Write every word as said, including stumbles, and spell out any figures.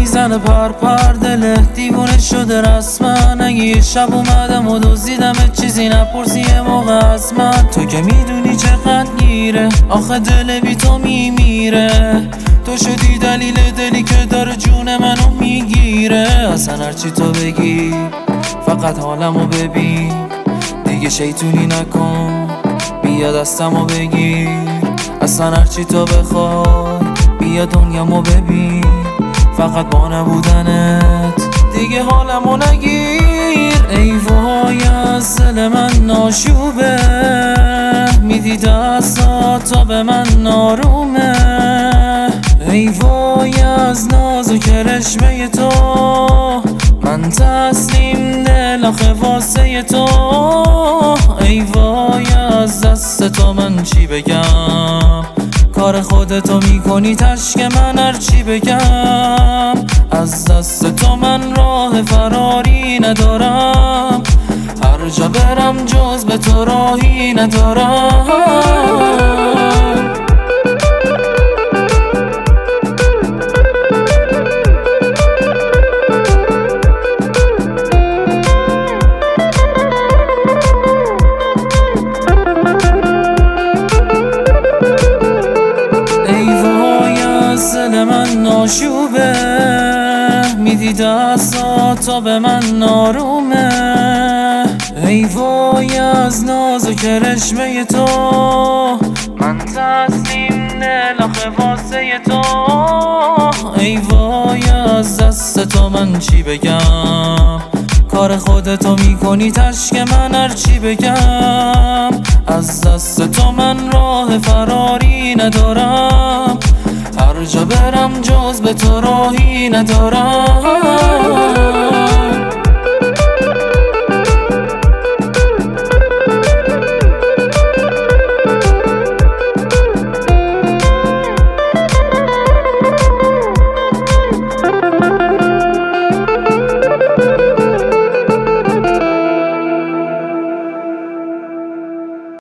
میزنه پر پر دله دیوونه شده رسما. اگه یه شب اومدم و دزدیدم چیزی نپرسی یه موقع از من. تو که میدونی چقدر گیره آخه دل بی تو میمیره. تو شدی دلیل دلی که داره جون منو میگیره. اصلا هرچی تو بگی فقط حالمو ببین. دیگه شیطونی نکن بیا دستمو بگیر. اصلا هرچی تو بخوای بیا دنیامو ببین. فقط با نبودنت دیگه حالمو نگیر. ای وای از دل من ناشوبه میدی دستات تا به من نارومه. ای وای از ناز و کرشمه تو من تسلیم دل آخه واسه تو. ای وای از دست تو من چی بگم. کار خودتو میکنی تشک من هر چی بگم. از دست تو من راه فراری ندارم. هر جا برم جز به تو راهی ندارم. دل من ناشوبه میدی دستات تا به من نارومه. ای وای از ناز و کرشمه تو من تسلیم دل آخه واسه تو. ای وای از دست تو من چی بگم. کار خودتو میکنی تشک من هر چی بگم. از دست تو من راه فراری ندارم. هر جا برم جز به تو راهی ندارم.